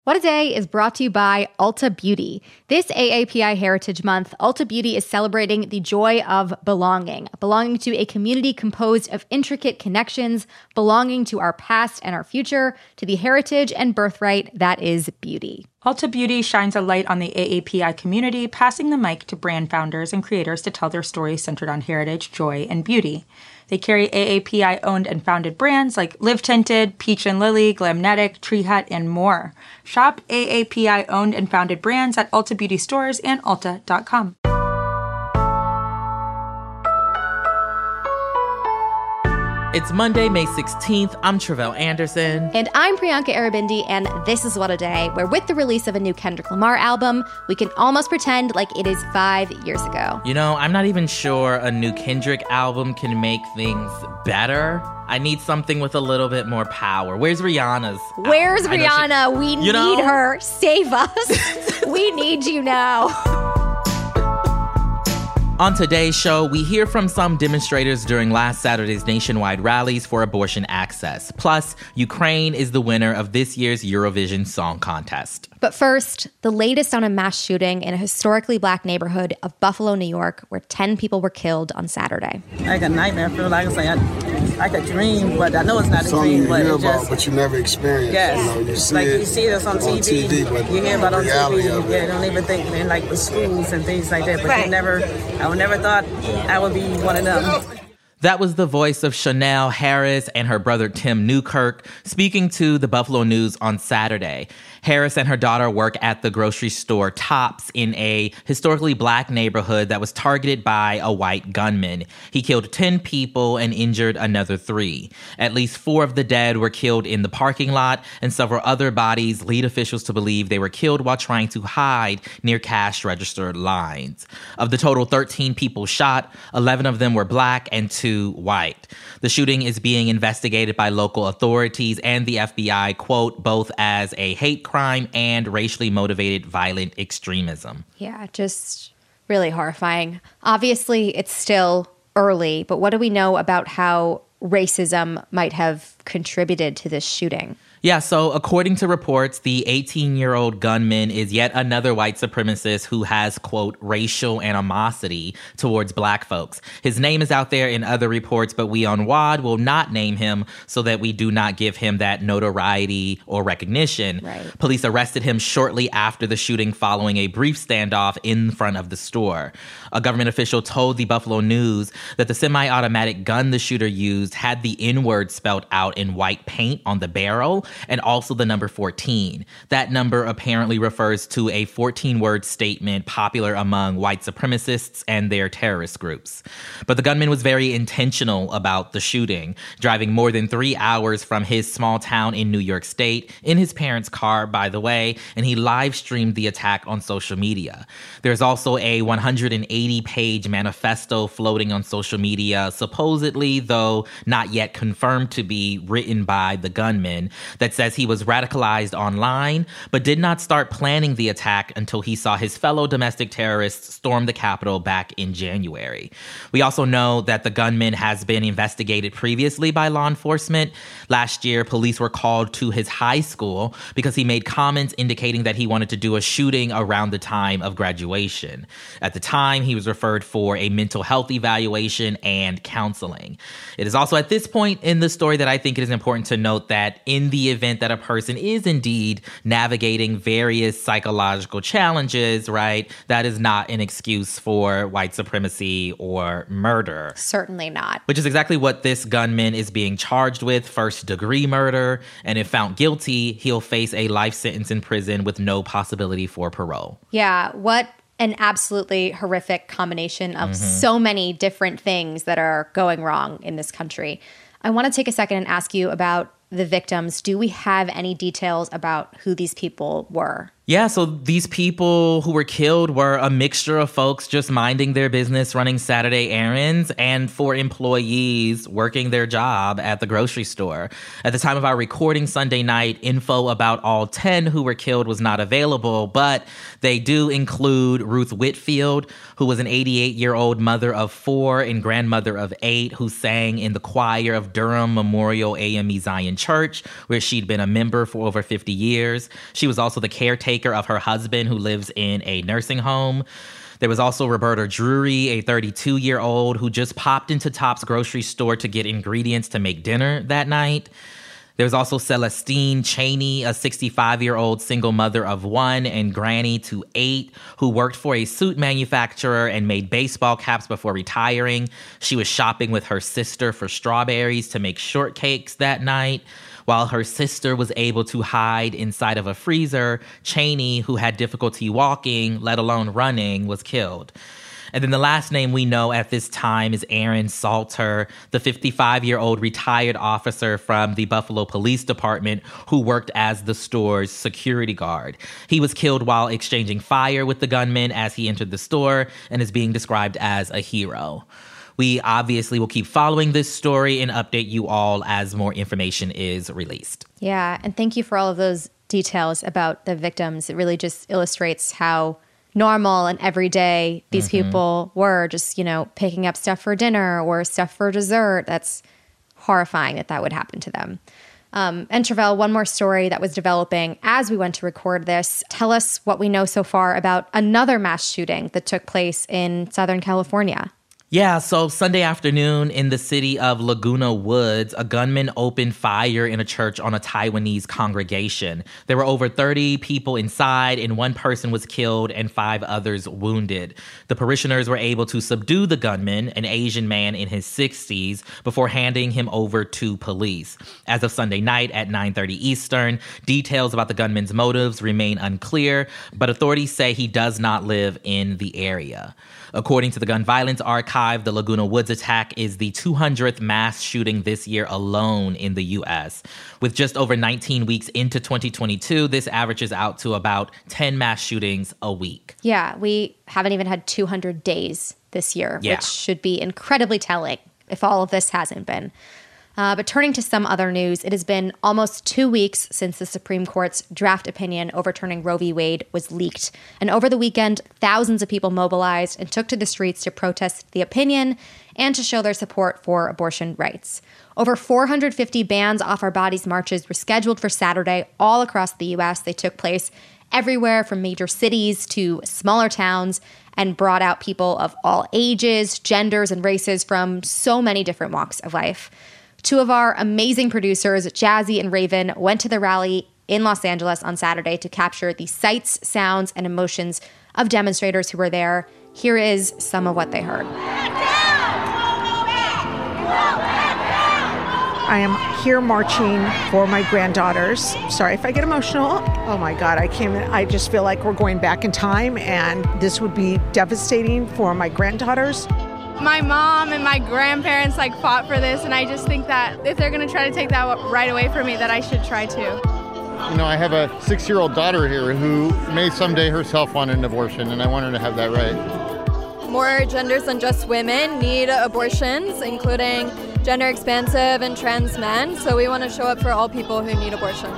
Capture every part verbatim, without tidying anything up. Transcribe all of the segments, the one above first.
What a Day is brought to you by Ulta Beauty. This A A P I Heritage Month, Ulta Beauty is celebrating the joy of belonging, belonging to a community composed of intricate connections, belonging to our past and our future, to the heritage and birthright that is beauty. Ulta Beauty shines a light on the A A P I community, passing the mic to brand founders and creators to tell their stories centered on heritage, joy, and beauty. They carry A A P I-owned and founded brands like Live Tinted, Peach and Lily, Glamnetic, Tree Hut, and more. Shop A A P I-owned and founded brands at Ulta Beauty stores and ulta dot com. It's Monday, May sixteenth. I'm Travell Anderson. And I'm Priyanka Aribindi, and this is What a Day, where with the release of a new Kendrick Lamar album, we can almost pretend like it is five years ago. You know, I'm not even sure a new Kendrick album can make things better. I need something with a little bit more power. Where's Rihanna's album? Where's Rihanna? She, we need know? her. Save us. We need you now. On today's show, we hear from some demonstrators during last Saturday's nationwide rallies for abortion access. Plus, Ukraine is the winner of this year's Eurovision Song Contest. But first, the latest on a mass shooting in a historically black neighborhood of Buffalo, New York, where ten people were killed on Saturday. Like a nightmare. I feel like it's like a, like a dream, but I know it's not a Something dream. you but hear it about, just, but you never experience. Yes. You know, you see like it you see it on T V. on T V, but you hear about it on reality T V. of Yeah, it. don't even think in like the schools and things like that. But Right. you never, I would never thought I would be one of them. That was the voice of Chanel Harris and her brother Tim Newkirk speaking to the Buffalo News on Saturday. Harris and her daughter work at the grocery store Tops in a historically black neighborhood that was targeted by a white gunman. He killed ten people and injured another three. At least four of the dead were killed in the parking lot, and several other bodies lead officials to believe they were killed while trying to hide near cash register lines. Of the total thirteen people shot, eleven of them were black and two white. The shooting is being investigated by local authorities and the F B I, quote, both as a hate crime and racially motivated violent extremism. Yeah, just really horrifying. Obviously, it's still early, but what do we know about how racism might have contributed to this shooting? Yeah, so according to reports, the eighteen-year-old gunman is yet another white supremacist who has, quote, racial animosity towards black folks. His name is out there in other reports, but we on W A D will not name him so that we do not give him that notoriety or recognition. Right. Police arrested him shortly after the shooting following a brief standoff in front of the store. A government official told the Buffalo News that the semi-automatic gun the shooter used had the N-word spelled out in white paint on the barrel, and also the number fourteen. That number apparently refers to a fourteen-word statement popular among white supremacists and their terrorist groups. But the gunman was very intentional about the shooting, driving more than three hours from his small town in New York State, in his parents' car, by the way, and he live-streamed the attack on social media. There's also a one hundred eighty page manifesto floating on social media, supposedly, though not yet confirmed to be written by the gunman, that says he was radicalized online, but did not start planning the attack until he saw his fellow domestic terrorists storm the Capitol back in January. We also know that the gunman has been investigated previously by law enforcement. Last year, police were called to his high school because he made comments indicating that he wanted to do a shooting around the time of graduation. At the time, he was referred for a mental health evaluation and counseling. It is also at this point in the story that I think it is important to note that in the event that a person is indeed navigating various psychological challenges, right, that is not an excuse for white supremacy or murder. Certainly not. Which is exactly what this gunman is being charged with, first-degree murder, and if found guilty, he'll face a life sentence in prison with no possibility for parole. Yeah, what an absolutely horrific combination of mm-hmm. so many different things that are going wrong in this country. I want to take a second and ask you about the victims. Do we have any details about who these people were? Yeah, so these people who were killed were a mixture of folks just minding their business, running Saturday errands, and for employees working their job at the grocery store. At the time of our recording Sunday night, info about all ten who were killed was not available, but they do include Ruth Whitfield, who was an eighty-eight-year-old mother of four and grandmother of eight who sang in the choir of Durham Memorial A M E Zion Church, where she'd been a member for over fifty years. She was also the caretaker of her husband, who lives in a nursing home. There was also Roberta Drury, a thirty-two-year-old who just popped into Tops grocery store to get ingredients to make dinner that night. There was also Celestine Cheney, a sixty-five-year-old single mother of one and granny to eight, who worked for a suit manufacturer and made baseball caps before retiring. She was shopping with her sister for strawberries to make shortcakes that night. While her sister was able to hide inside of a freezer, Cheney, who had difficulty walking, let alone running, was killed. And then the last name we know at this time is Aaron Salter, the fifty-five-year-old retired officer from the Buffalo Police Department who worked as the store's security guard. He was killed while exchanging fire with the gunman as he entered the store and is being described as a hero. We obviously will keep following this story and update you all as more information is released. Yeah, and thank you for all of those details about the victims. It really just illustrates how normal and everyday these mm-hmm. people were, just, you know, picking up stuff for dinner or stuff for dessert. That's horrifying that that would happen to them. Um, and Travell, one more story that was developing as we went to record this. Tell us what we know so far about another mass shooting that took place in Southern California. Yeah, so Sunday afternoon in the city of Laguna Woods, a gunman opened fire in a church on a Taiwanese congregation. There were over thirty people inside, and one person was killed and five others wounded. The parishioners were able to subdue the gunman, an Asian man in his sixties, before handing him over to police. As of Sunday night at nine thirty Eastern, details about the gunman's motives remain unclear, but authorities say he does not live in the area. According to the Gun Violence Archive, the Laguna Woods attack is the two hundredth mass shooting this year alone in the U S. With just over nineteen weeks into twenty twenty-two, this averages out to about ten mass shootings a week. Yeah, we haven't even had two hundred days this year, yeah. which should be incredibly telling if all of this hasn't been. Uh, but turning to some other news, it has been almost two weeks since the Supreme Court's draft opinion overturning Roe v. Wade was leaked. And over the weekend, thousands of people mobilized and took to the streets to protest the opinion and to show their support for abortion rights. Over four hundred fifty Bands Off Our Bodies marches were scheduled for Saturday all across the U S. They took place everywhere from major cities to smaller towns and brought out people of all ages, genders, and races from so many different walks of life. Two of our amazing producers, Jazzy and Raven, went to the rally in Los Angeles on Saturday to capture the sights, sounds, and emotions of demonstrators who were there. Here is some of what they heard. I am here marching for my granddaughters. Sorry if I get emotional. Oh my God, I came in, I just feel like we're going back in time, and this would be devastating for my granddaughters. My mom and my grandparents like fought for this, and I just think that if they're going to try to take that right away from me, that I should try to. You know, I have a six-year-old daughter here who may someday herself want an abortion, and I want her to have that right. More genders than just women need abortions, including gender expansive and trans men, so we want to show up for all people who need abortion.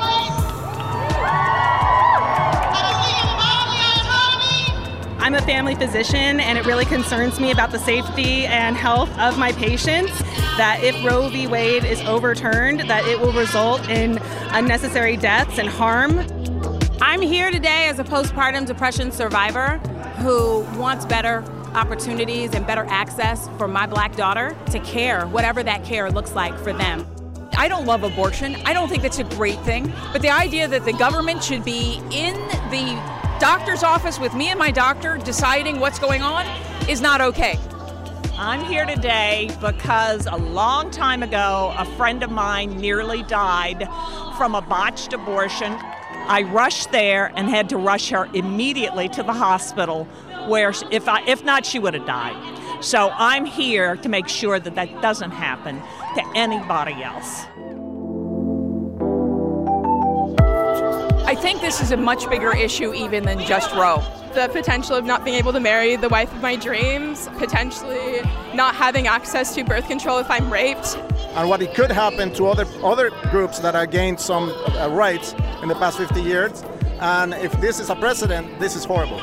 I'm a family physician, and it really concerns me about the safety and health of my patients, that if Roe v. Wade is overturned, that it will result in unnecessary deaths and harm. I'm here today as a postpartum depression survivor who wants better opportunities and better access for my Black daughter to care, whatever that care looks like for them. I don't love abortion. I don't think that's a great thing. But the idea that the government should be in the doctor's office with me and my doctor deciding what's going on is not okay. I'm here today because a long time ago, a friend of mine nearly died from a botched abortion. I rushed there and had to rush her immediately to the hospital, where if I, if not, she would have died. So I'm here to make sure that that doesn't happen to anybody else. I think this is a much bigger issue even than just Roe. The potential of not being able to marry the wife of my dreams, potentially not having access to birth control if I'm raped. And what it could happen to other other groups that have gained some uh, rights in the past fifty years. And if this is a precedent, this is horrible.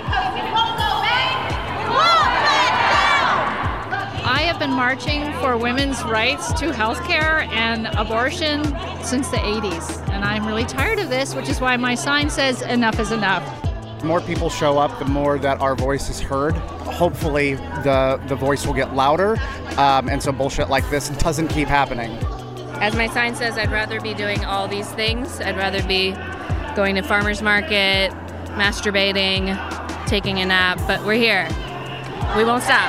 I have been marching for women's rights to health care and abortion since the eighties. And I'm really tired of this, which is why my sign says enough is enough. The more people show up, the more that our voice is heard. Hopefully the, the voice will get louder, um, and so bullshit like this doesn't keep happening. As my sign says, I'd rather be doing all these things. I'd rather be going to farmer's market, masturbating, taking a nap, but we're here. We won't stop.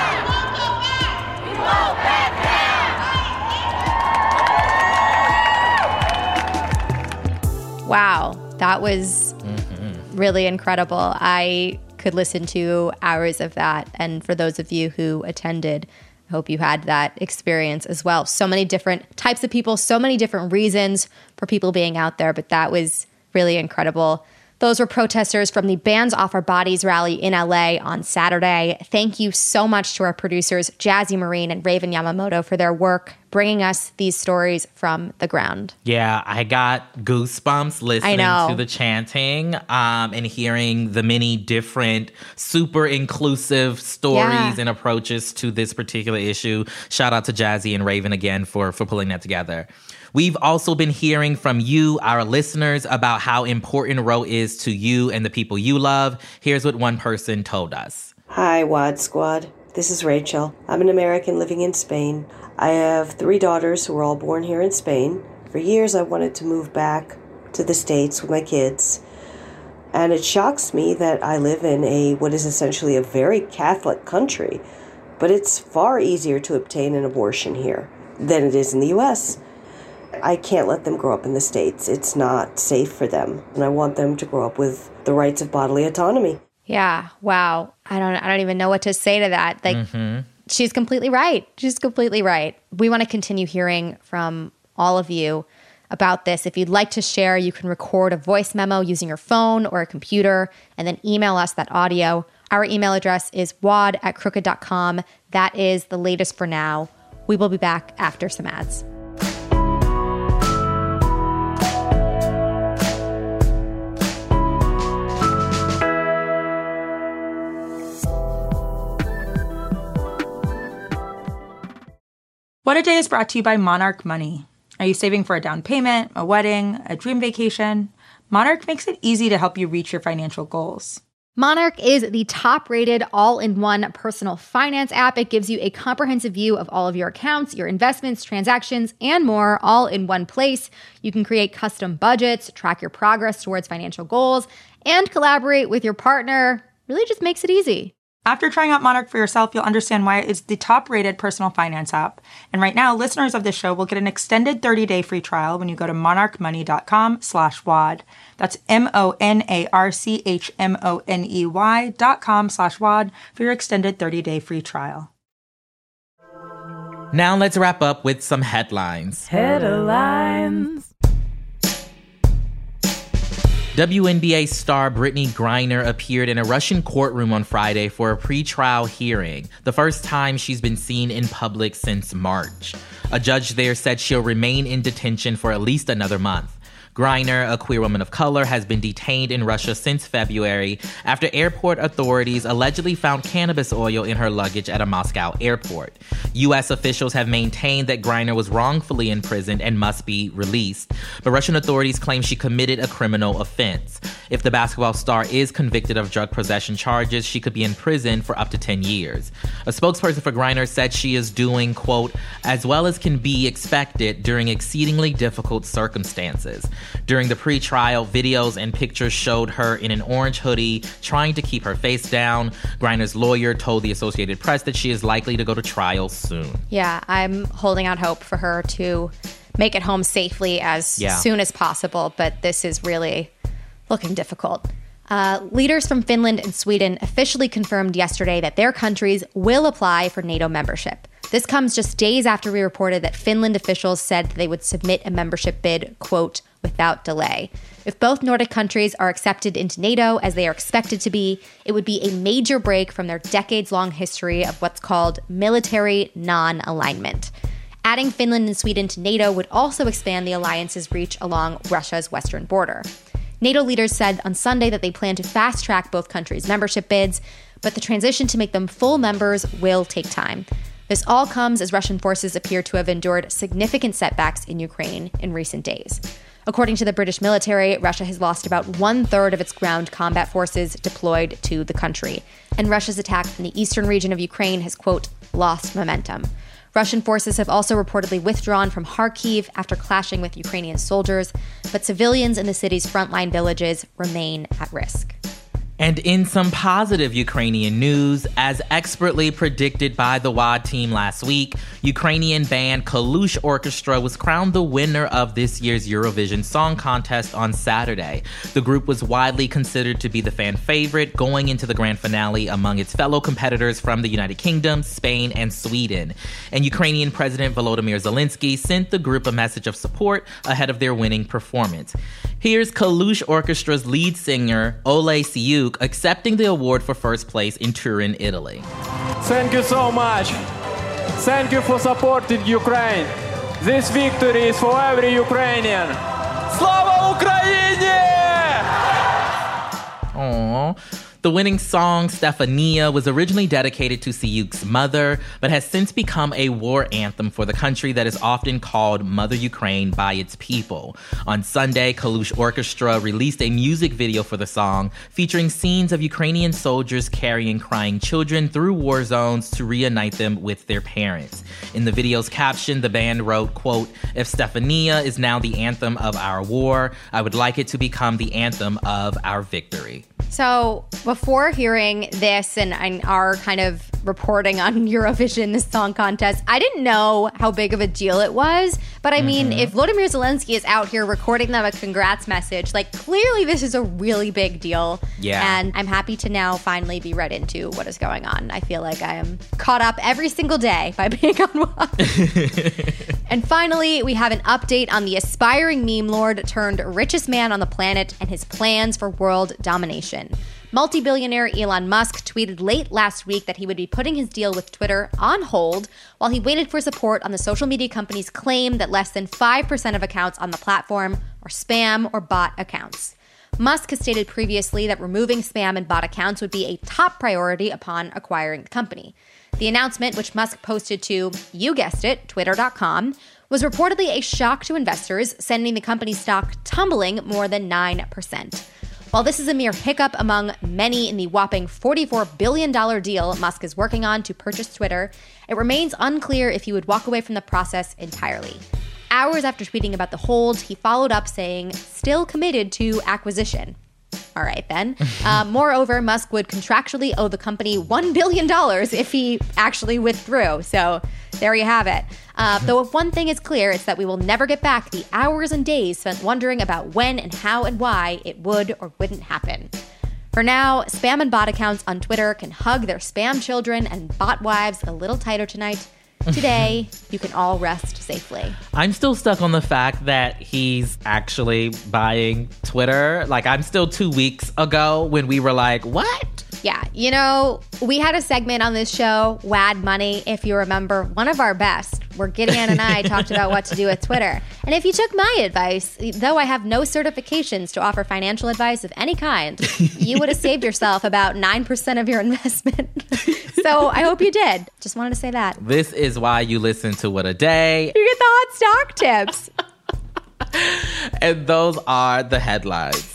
Wow, that was mm-hmm. really incredible. I could listen to hours of that. And for those of you who attended, I hope you had that experience as well. So many different types of people, so many different reasons for people being out there, but that was really incredible. Those were protesters from the Bands Off Our Bodies rally in L A on Saturday. Thank you so much to our producers, Jazzy Marine and Raven Yamamoto, for their work bringing us these stories from the ground. Yeah, I got goosebumps listening to the chanting um, and hearing the many different super inclusive stories yeah. and approaches to this particular issue. Shout out to Jazzy and Raven again for, for pulling that together. We've also been hearing from you, our listeners, about how important Roe is to you and the people you love. Here's what one person told us. Hi, WAD Squad. This is Rachel. I'm an American living in Spain. I have three daughters who were all born here in Spain. For years, I wanted to move back to the States with my kids. And it shocks me that I live in a what is essentially a very Catholic country, but it's far easier to obtain an abortion here than it is in the U S I can't let them grow up in the States. It's not safe for them. And I want them to grow up with the rights of bodily autonomy. Yeah. Wow. I don't I don't even know what to say to that. Like, mm-hmm. she's completely right. She's completely right. We want to continue hearing from all of you about this. If you'd like to share, you can record a voice memo using your phone or a computer and then email us that audio. Our email address is wad at crooked dot com. That is the latest for now. We will be back after some ads. What a Day is brought to you by Monarch Money. Are you saving for a down payment, a wedding, a dream vacation? Monarch makes it easy to help you reach your financial goals. Monarch is the top-rated all-in-one personal finance app. It gives you a comprehensive view of all of your accounts, your investments, transactions, and more, all in one place. You can create custom budgets, track your progress towards financial goals, and collaborate with your partner. Really just makes it easy. After trying out Monarch for yourself, you'll understand why it is the top-rated personal finance app. And right now, listeners of this show will get an extended thirty-day free trial when you go to monarchmoney.com slash WAD. That's M-O-N-A-R-C-H-M-O-N-E-Y dot com slash WAD for your extended thirty-day free trial. Now let's wrap up with some headlines. Headlines. W N B A star Brittney Griner appeared in a Russian courtroom on Friday for a pre-trial hearing, the first time she's been seen in public since March. A judge there said she'll remain in detention for at least another month. Griner, a queer woman of color, has been detained in Russia since February after airport authorities allegedly found cannabis oil in her luggage at a Moscow airport. U S officials have maintained that Griner was wrongfully imprisoned and must be released, but Russian authorities claim she committed a criminal offense. If the basketball star is convicted of drug possession charges, she could be in prison for up to ten years. A spokesperson for Griner said she is doing, quote, as well as can be expected during exceedingly difficult circumstances. During the pre-trial, videos and pictures showed her in an orange hoodie trying to keep her face down. Griner's lawyer told the Associated Press that she is likely to go to trial soon. Yeah, I'm holding out hope for her to make it home safely as yeah. soon as possible, but this is really looking difficult. Uh, leaders from Finland and Sweden officially confirmed yesterday that their countries will apply for NATO membership. This comes just days after we reported that Finland officials said they would submit a membership bid, quote, without delay. If both Nordic countries are accepted into NATO, as they are expected to be, it would be a major break from their decades-long history of what's called military non-alignment. Adding Finland and Sweden to NATO would also expand the alliance's reach along Russia's western border. NATO leaders said on Sunday that they plan to fast-track both countries' membership bids, but the transition to make them full members will take time. This all comes as Russian forces appear to have endured significant setbacks in Ukraine in recent days. According to the British military, Russia has lost about one-third of its ground combat forces deployed to the country, and Russia's attack in the eastern region of Ukraine has, quote, lost momentum. Russian forces have also reportedly withdrawn from Kharkiv after clashing with Ukrainian soldiers, but civilians in the city's frontline villages remain at risk. And in some positive Ukrainian news, as expertly predicted by the W O D team last week, Ukrainian band Kalush Orchestra was crowned the winner of this year's Eurovision Song Contest on Saturday. The group was widely considered to be the fan favorite going into the grand finale among its fellow competitors from the United Kingdom, Spain, and Sweden. And Ukrainian President Volodymyr Zelensky sent the group a message of support ahead of their winning performance. Here's Kalush Orchestra's lead singer, Ole Siuk, accepting the award for first place in Turin, Italy. Thank you so much. Thank you for supporting Ukraine. This victory is for every Ukrainian. Slava Ukraini! Aww. The winning song, Stefania, was originally dedicated to Siuk's mother, but has since become a war anthem for the country that is often called Mother Ukraine by its people. On Sunday, Kalush Orchestra released a music video for the song, featuring scenes of Ukrainian soldiers carrying crying children through war zones to reunite them with their parents. In the video's caption, the band wrote, quote, "If Stefania is now the anthem of our war, I would like it to become the anthem of our victory." So before hearing this and, and our kind of reporting on Eurovision, this song contest, I didn't know how big of a deal it was. But I mean, mm-hmm. if Volodymyr Zelensky is out here recording them a congrats message, like clearly this is a really big deal. Yeah. And I'm happy to now finally be read into what is going on. I feel like I am caught up every single day by being on W O D. And finally, we have an update on the aspiring meme lord turned richest man on the planet and his plans for world domination. Multi-billionaire Elon Musk tweeted late last week that he would be putting his deal with Twitter on hold while he waited for support on the social media company's claim that less than five percent of accounts on the platform are spam or bot accounts. Musk has stated previously that removing spam and bot accounts would be a top priority upon acquiring the company. The announcement, which Musk posted to, you guessed it, twitter dot com, was reportedly a shock to investors, sending the company's stock tumbling more than nine percent. While this is a mere hiccup among many in the whopping forty-four billion dollars deal Musk is working on to purchase Twitter, it remains unclear if he would walk away from the process entirely. Hours after tweeting about the hold, he followed up saying, still committed to acquisition. All right, then. Uh, moreover, Musk would contractually owe the company one billion dollars if he actually withdrew. So there you have it. Uh, though if one thing is clear, it's that we will never get back the hours and days spent wondering about when and how and why it would or wouldn't happen. For now, spam and bot accounts on Twitter can hug their spam children and bot wives a little tighter tonight. Today, you can all rest safely. I'm still stuck on the fact that he's actually buying Twitter. Like, I'm still two weeks ago when we were like, what? Yeah, you know, we had a segment on this show, W A D Money, if you remember, one of our best, where Gideon and I talked about what to do with Twitter. And if you took my advice, though I have no certifications to offer financial advice of any kind, you would have saved yourself about nine percent of your investment. So I hope you did. Just wanted to say that. This is why you listen to What a Day. You get the hot stock tips. And those are the headlines.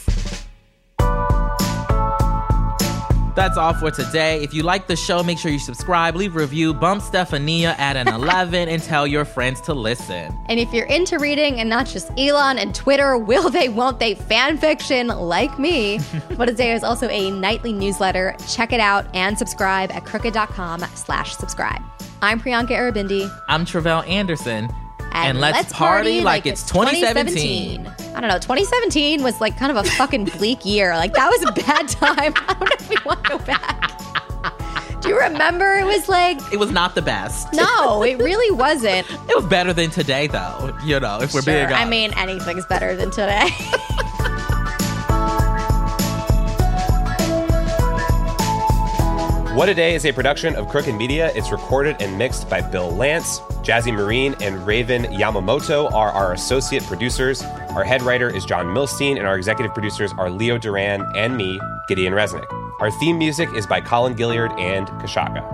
That's all for today. If you like the show, make sure you subscribe, leave a review, bump Stefania at an eleven, and tell your friends to listen. And if you're into reading and not just Elon and Twitter, will they, won't they, fan fiction like me, What a Day is also a nightly newsletter. Check it out and subscribe at crooked.com slash subscribe. I'm Priyanka Aribindi. I'm Tre'vell Anderson. And, and let's, let's party, party like, like it's twenty seventeen. twenty seventeen. I don't know. twenty seventeen was like kind of a fucking bleak year. Like that was a bad time. I don't know if we want to go back. Do you remember? It was like... It was not the best. No, it really wasn't. It was better than today, though, you know, if we're Sure. being honest. I mean, anything's better than today. What a Day is a production of Crooked Media. It's recorded and mixed by Bill Lance. Jazzy Marine and Raven Yamamoto are our associate producers. Our head writer is John Milstein, and our executive producers are Leo Duran and me, Gideon Resnick. Our theme music is by Colin Gilliard and Kashaka.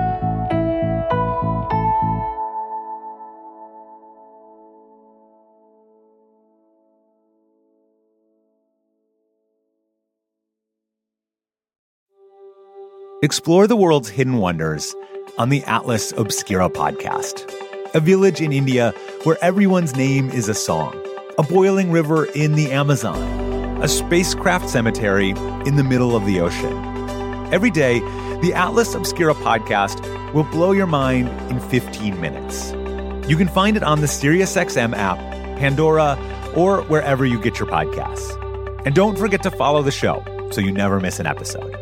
Explore the world's hidden wonders on the Atlas Obscura podcast, a village in India where everyone's name is a song, a boiling river in the Amazon, a spacecraft cemetery in the middle of the ocean. Every day, the Atlas Obscura podcast will blow your mind in fifteen minutes. You can find it on the SiriusXM app, Pandora, or wherever you get your podcasts. And don't forget to follow the show so you never miss an episode.